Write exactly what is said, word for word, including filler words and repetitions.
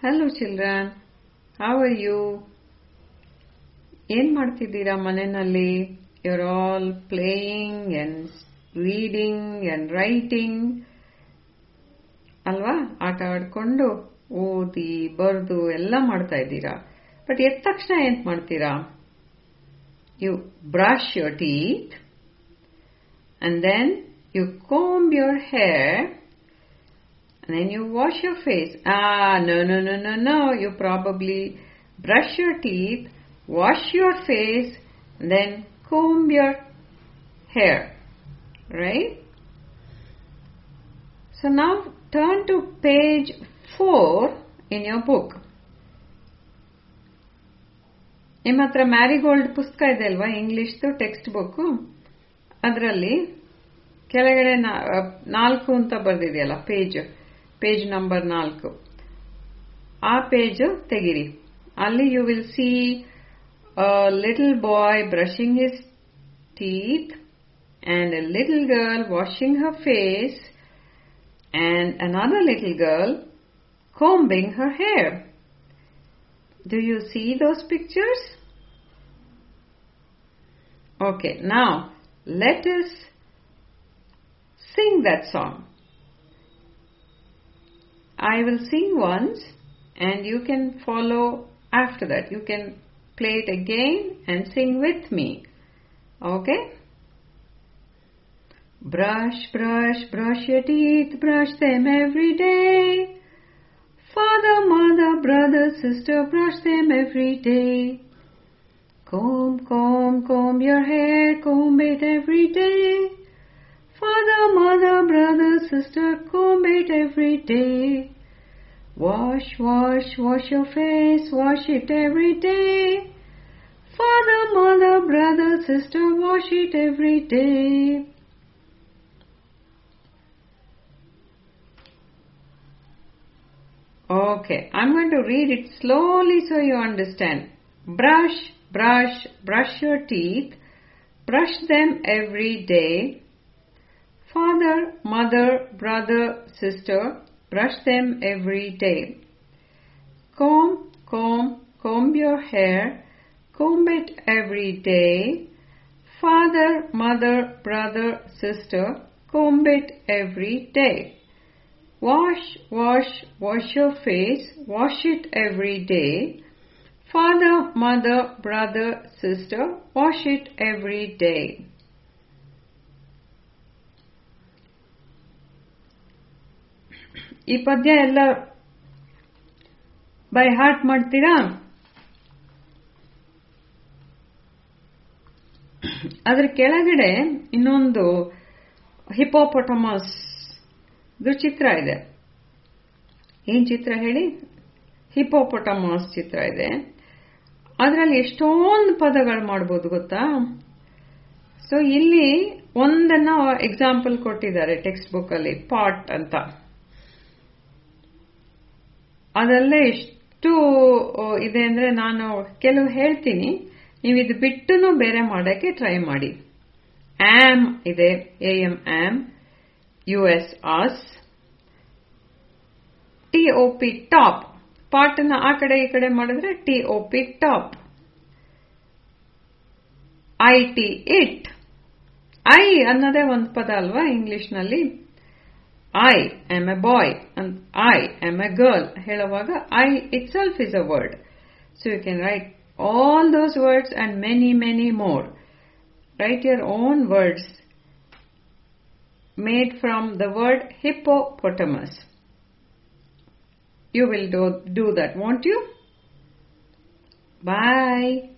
Hello children, how are you? ಏನ್ ಮಾಡ್ತಿದ್ದೀರಾ ಮನೆಯಲ್ಲಿ? You're all playing and reading and writing ಅಲ್ವಾ? ಆಟ ಆಡ್ಕೊಂಡು ಓದಿ ಬರ್ದು ಎಲ್ಲ ಮಾಡ್ತಾ ಇದ್ದೀರಾ. ಬಟ್ ಎದ್ದ ತಕ್ಷಣ ಏನ್ ಮಾಡ್ತೀರಾ? You brush your teeth and then you comb your hair and then you wash your face. Ah, no, no, no, no, no. You probably brush your teeth, wash your face, and then comb your hair. Right? So now turn to page four in your book. ನಿಮ್ಮ ಹತ್ರ marigold ಪುಸ್ತಕ ಇದೆ ಅಲ್ವಾ, ಇಂಗ್ಲಿಷ್ದು text book. ಅದರಲ್ಲಿ ಕೆಳಗಡೆ ನಾಲ್ಕು ಅಂತ ಬರ್ದಿದೆಯಲ್ಲ, page page number ನಾಲ್ಕು, ಆ ಪೇಜ್ ತೆಗಿರಿ. ಅಲ್ಲಿ you will see a little boy brushing his teeth and a little girl washing her face and another little girl combing her hair. Do you see those pictures? Okay, now let us sing that song. I will sing once and you can follow after that. You can play it again and sing with me. Okay? Brush, brush, brush your teeth, brush them every day. Father, mother, brother, sister, brush them every day. Comb, comb, comb your hair, comb it every day. Father, mother, brother, sister, comb it every day. Wash, wash, wash your face, wash it every day. Father, mother, brother, sister, wash it every day. Okay, I'm going to read it slowly so you understand. Brush, brush, brush your teeth. Brush them every day. Father, mother, brother, sister, brush them every day. Comb, comb, comb your hair. Comb it every day. Father, mother, brother, sister, comb it every day. Wash, wash, wash your face, wash it every day. Father, mother, brother, sister, wash it every day. ಈ ಪದ್ಯ ಎಲ್ಲ by heart ಮಾಡ್ತೀರಾ? ಅದರ ಕೆಳಗಡೆ ಇನ್ನೊಂದು ಹಿಪೋಪೊಟಮಸ್ ಇದು ಚಿತ್ರ ಇದೆ. ಏನ್ ಚಿತ್ರ ಹೇಳಿ? ಹಿಪೋಪೊಟಮಸ್ ಚಿತ್ರ ಇದೆ. ಅದರಲ್ಲಿ ಎಷ್ಟೊಂದು ಪದಗಳು ಮಾಡ್ಬೋದು ಗೊತ್ತಾ? ಸೊ ಇಲ್ಲಿ ಒಂದನ್ನ ಎಕ್ಸಾಂಪಲ್ ಕೊಟ್ಟಿದ್ದಾರೆ ಟೆಕ್ಸ್ಟ್ ಬುಕ್ ಅಲ್ಲಿ, ಪಾಟ್ ಅಂತ. ಅದಲ್ಲೇ ಎಷ್ಟು ಇದೆ ಅಂದ್ರೆ ನಾನು ಕೆಲವು ಹೇಳ್ತೀನಿ, ನೀವು ಇದು ಬಿಟ್ಟುನು ಬೇರೆ ಮಾಡಕ್ಕೆ ಟ್ರೈ ಮಾಡಿ. ಆಮ್ ಇದೆ, A M am, U S us, T O P top, ಪಾಟನ್ನ ಆ ಕಡೆ ಈ ಕಡೆ ಮಾಡಿದ್ರೆ T O P top. I T it, I ಅನ್ನೋದೇ ಒಂದು ಪದ ಅಲ್ವಾ ಇಂಗ್ಲಿಷ್ನಲ್ಲಿ. I am a boy, I am a girl ಹೇಳುವಾಗ I itself is a word. So you can write all those words and many many more. Write your own words made from the word hippopotamus. You will do, do that, won't you? Bye.